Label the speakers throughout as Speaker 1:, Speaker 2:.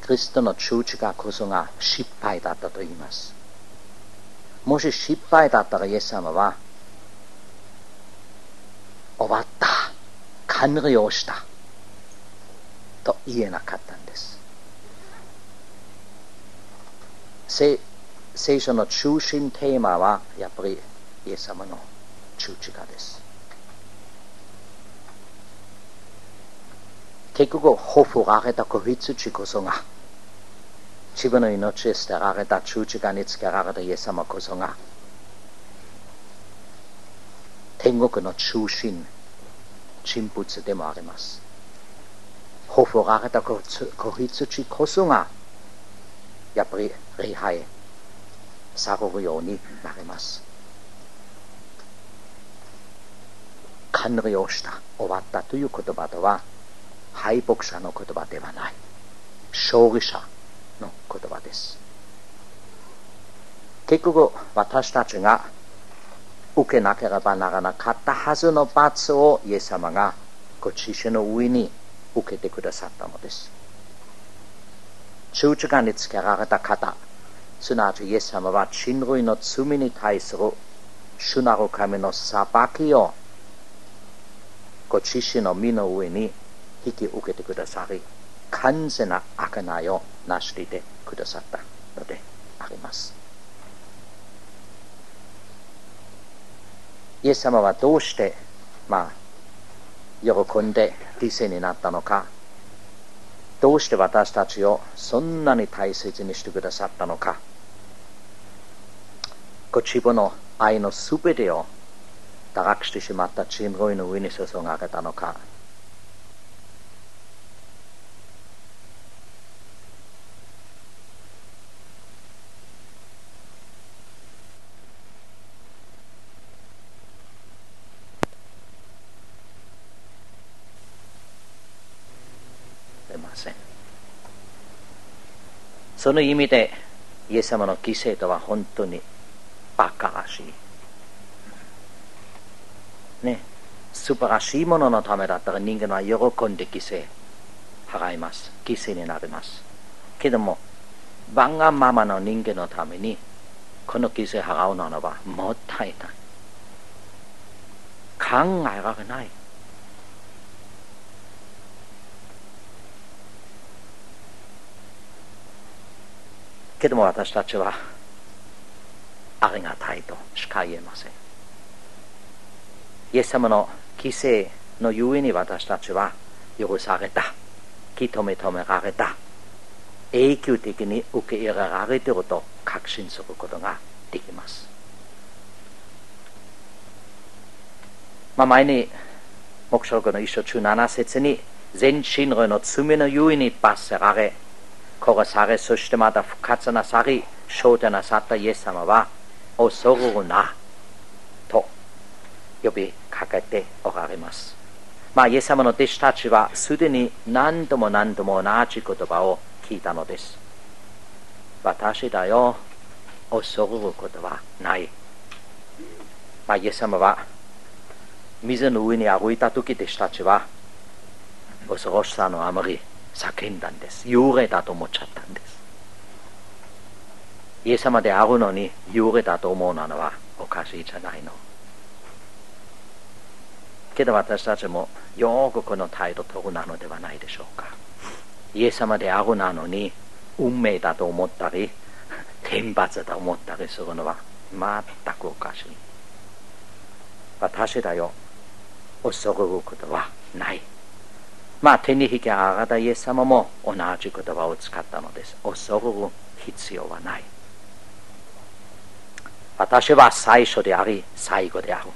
Speaker 1: キリストの十字架こそが失敗だったと言います。もし失敗だったらイエス様は終わった、完了したと言えなかったんです。聖書の中心テーマはやっぱりイエス様の十字架です。結局ほふられた子羊こそが、自分の命を捨てられた十字架につけられたイエス様こそが、天国の中心人物でもあります。ほふられた子羊こそがやっぱり礼拝されるようになります。完了した、終わったという言葉とは敗北者の言葉ではない、勝利者の言葉です。結局私たちが受けなければならなかったはずの罰をイエス様がご自身の上に受けてくださったのです。十字架につけられた方、すなわちイエス様は人類の罪に対する主なる神の裁きをご自身の身の上に引き受けてくださり、完全な贖いを成し遂げてくださったのであります。イエス様はどうして喜んで犠牲になったのか、どうして私たちをそんなに大切にしてくださったのか、ご自分の愛のすべてを堕落してしまった人類の上に注がれたのか、出ません。その意味でイエス様の犠牲とは本当にバカらしいね。素晴らしいもののためだったら人間は喜んで犠牲払います、犠牲になります。けどもわがままの人間のためにこの犠牲払うのはもったいない、考えられない。けども私たちはありがたいとしか言えません。イエス様の犠牲のゆえに私たちは許された、認められた、永久的に受け入れられていると確信することができます。前に黙示録の1章17節に全人類の罪のゆえに罰せられ殺され、そしてまた復活なさり昇天なさったイエス様は恐れるなと呼びかけておられます。イエス様の弟子たちはすでに何度も同じ言葉を聞いたのです。私だよ、恐れることはない。イエス様は水の上に歩いた時、弟子たちは恐ろしさのあまり叫んだんです。幽霊だと思っちゃったんです。イエス様であるのに幽霊だと思うのはおかしいじゃないの。けど私たちもよくこの態度を取るなのではないでしょうか。イエス様であるなのに運命だと思ったり天罰だと思ったりするのは全くおかしい。私だよ、恐れることはない。天に引き上がったイエス様も同じ言葉を使ったのです。恐れる必要はない。私は最初であり最後である。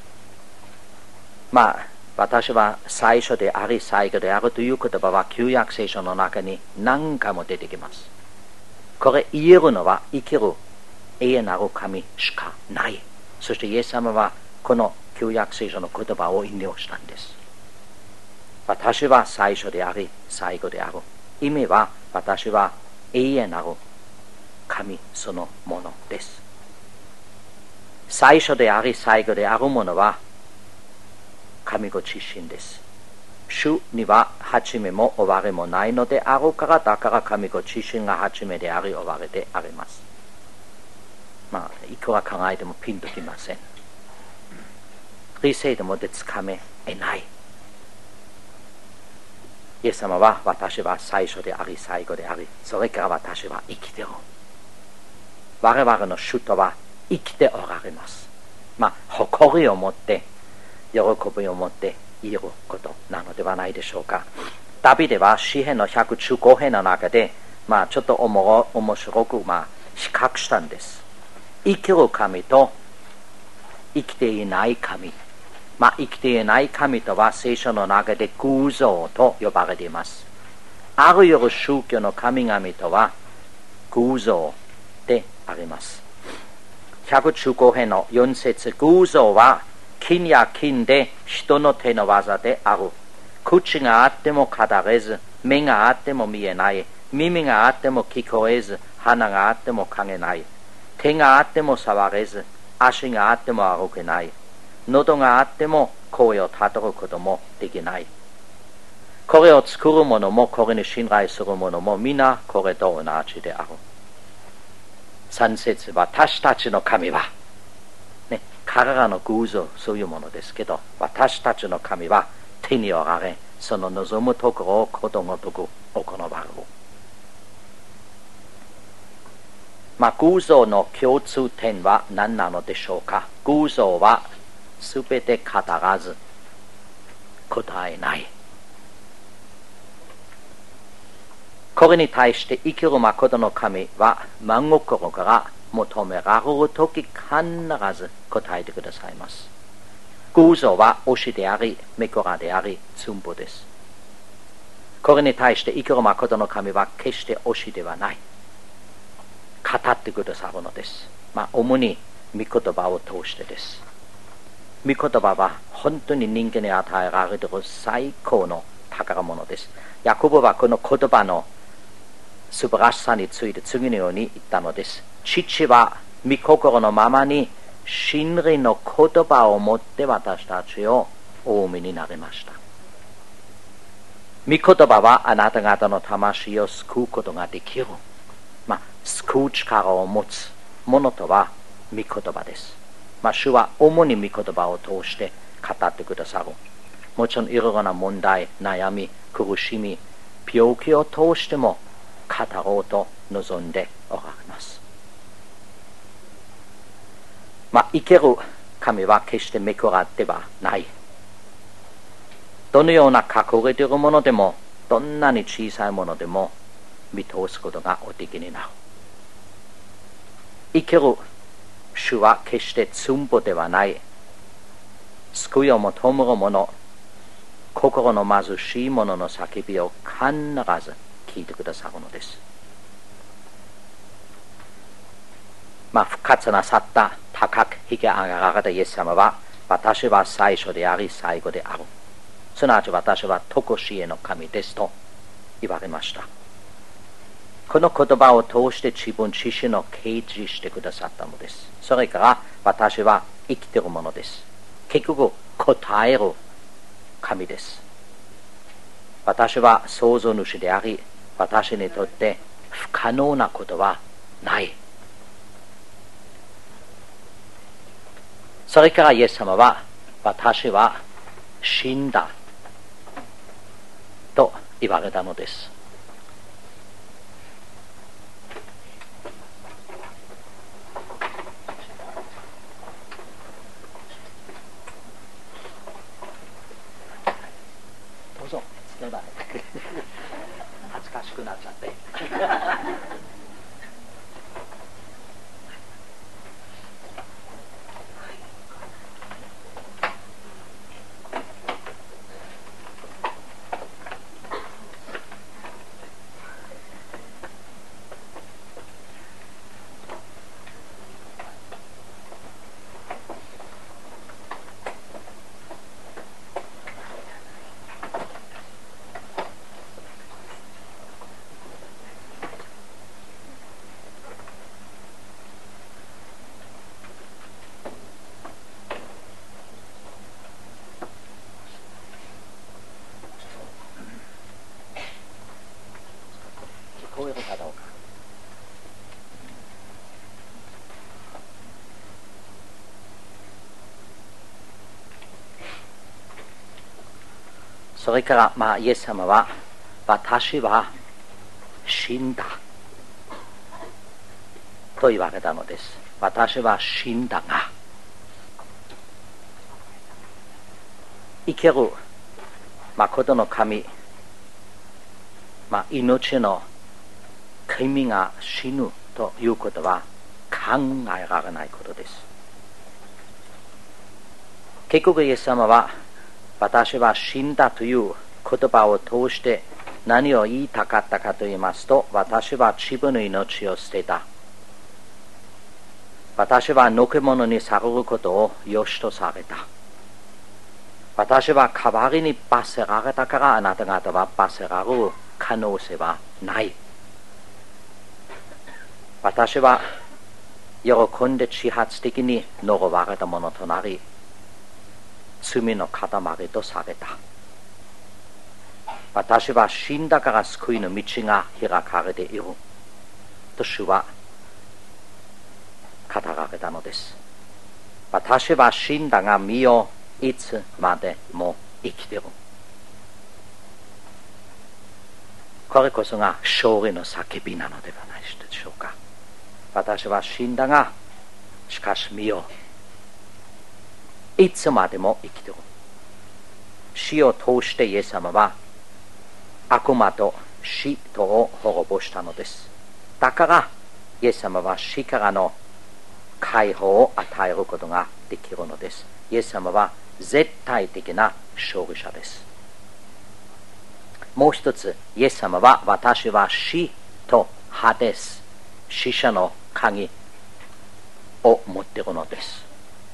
Speaker 1: 私は最初であり最後であるという言葉は旧約聖書の中に何回も出てきます。これ言えるのは生きる永遠なる神しかない。そしてイエス様はこの旧約聖書の言葉を引用したんです。私は最初であり最後である。意味は私は永遠なる神そのものです。最初であり最後であるものは神ご自身です。 主には始めも終わりもないのであるから、だから神ご自身が始めであり終わりであります。いくら考えてもピンときません。理性でもでつかめない。イエス様は私は最初であり最後であり、それから私は生きてる。我々の主とは生きておられます。誇りを持って喜びを持って言えることなのではないでしょうか。ダビデは詩編の115編の中でちょっと面白く比較したんです。生きる神と生きていない神。生きていない神とは聖書の中で偶像と呼ばれています。あらゆる宗教の神々とは偶像であります。115編の4節、偶像は金や金で人の手の技である。口があっても語れず、目があっても見えない、耳があっても聞こえず、鼻があっても嗅げない、手があっても触れず、足があっても歩けない、喉があっても声をたどることもできない。これを作る者もこれに信頼する者も皆これと同じである。3節、私たちの神は、彼らの偶像そういうものですけど、私たちの神は手におられ、その望むところをことごとく行われる。偶像の共通点は何なのでしょうか。偶像はすべて語らず答えない。これに対して生きる誠の神は真心から求められるとき必ず答えてくださいます。偶像は推しであり、めくらであり、寸法です。これに対して生きる誠の神は決して推しではない。語ってくださるのです。主に御言葉を通してです。御言葉は本当に人間に与えられている最高の宝物です。ヤコブはこの言葉の素晴らしさについて次のように言ったのです。父は御心のままに真理の言葉をもって私たちをお産みになりました。御言葉はあなた方の魂を救うことができる。救う力を持つものとは御言葉です。主は主に御言葉を通して語ってくださる。もちろんいろいろな問題、悩み、苦しみ、病気を通しても語ろうと望んでおられます。生ける神は決してめくらではない。どのような隠れているものでも、どんなに小さいものでも見通すことがおできになる。生ける主は決して寸法ではない。救いを求める者、心の貧しい者の叫びを必ず聞いてくださるのです。復活なさった高く引き上げられたイエス様は、私は最初であり最後である。すなわち私は常しえの神ですと言われました。この言葉を通して自分自身を掲示してくださったのです。それから私は生きているものです。結局答える神です。私は創造主であり、私にとって不可能なことはない。それからイエス様は、私は死んだと言われたのです。どうぞ、どうだ恥ずかしくなっちゃって。 こえるかどうか。それから、イエス様は、私は死んだと言われたのです。私は死んだが、生ける誠の神、命の神が死ぬということは考えられないことです。結局イエス様は、私は死んだという言葉を通して何を言いたかったかと言いますと、私は自分の命を捨てた。私はのけ者にされることを良しとされた。私は代わりに罰せられたからあなた方は罰せられる可能性はない。私は喜んで自発的に呪われたものとなり、罪の塊とされた。私は死んだから救いの道が開かれていると主は語られたのです。私は死んだが見よ、いつまでも生きている。これこそが勝利の叫びなのではないでしょうか。私は死んだが、しかし見よ、いつまでも生きている。死を通してイエス様は悪魔と死とを滅ぼしたのです。だからイエス様は死からの解放を与えることができるのです。イエス様は絶対的な勝利者です。もう一つ、イエス様は私は死とハデス、死者の鍵を持っているのです。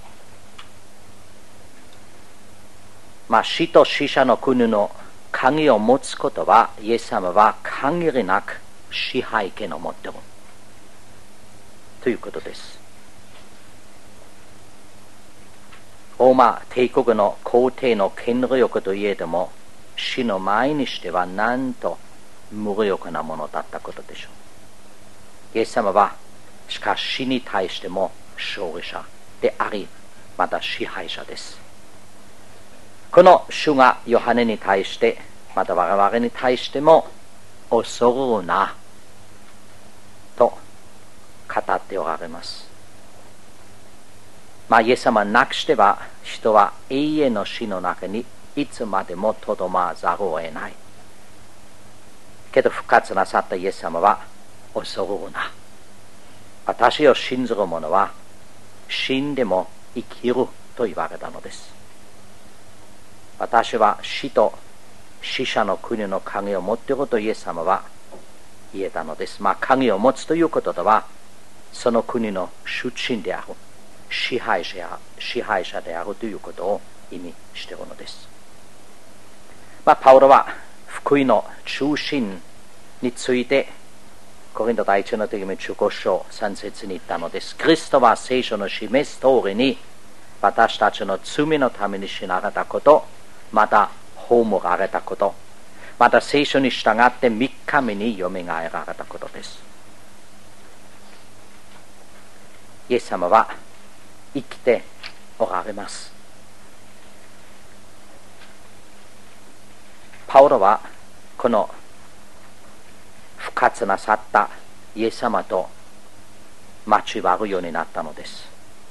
Speaker 1: 死と死者の国の鍵を持つことは、イエス様は限りなく支配権を持っているということです。ローマ帝国の皇帝の権力といえども、死の前にしてはなんと無力なものだったことでしょう。イエス様はしかし死に対しても勝利者であり、また支配者です。この主がヨハネに対して、また我々に対しても恐るなと語っておられます。イエス様なくしては人は永遠の死の中にいつまでもとどまらざるを得ない。けど復活なさったイエス様は恐るな。私を信ずる者は死んでも生きると言われたのです。私は死と死者の国の鍵を持っているとイエス様は言えたのです。鍵を持つということとは、その国の主人である、支配者であるということを意味しているのです。パウロは福音の中心についてコリント第一の手紙15章3節に言ったのです。キリストは聖書の示す通りに私たちの罪のために死なれたこと、また葬られたこと、また聖書に従って3日目によみがえられたことです。イエス様は生きておられます。パウロはこの復活なさったイエス様と交わるようになったのです。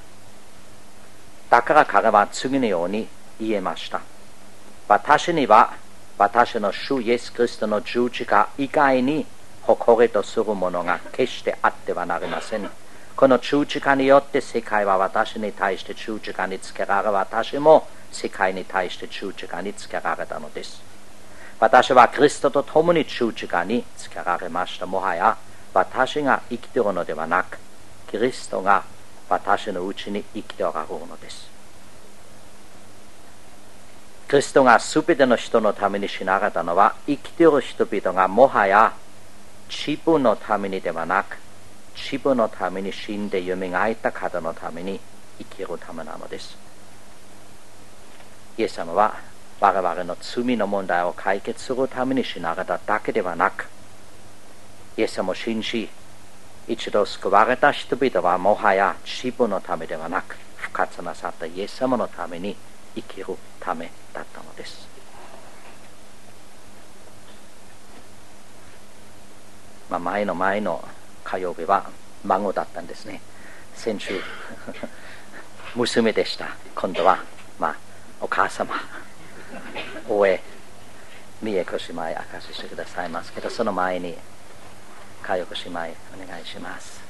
Speaker 1: だから彼は次のように言えました。私には私の主イエス・キリストの十字架以外に誇りとするものが決してあってはなりません。この十字架によって世界は私に対して十字架につけられ、私も世界に対して十字架につけられたのです。私はキリストと共に十字架につけられました。もはや私が生きているのではなく、キリストが私のうちに生きておられるのです。キリストがすべての人のために死なれたのは、生きている人々がもはや自分のためにではなく、自分のために死んでよみがえった方のために生きるためなのです。イエス様は我々の罪の問題を解決するために死なれただけではなく、 イエス様を信じ、一度救われた人々はもはや自分のためではなく、復活なさったイエス様のために生きるためだったのです。前の火曜日は孫だったんですね。先週娘でした。今度はお母様、大江美恵子姉妹明かししてくださいますけど、その前に佳代子姉妹お願いします。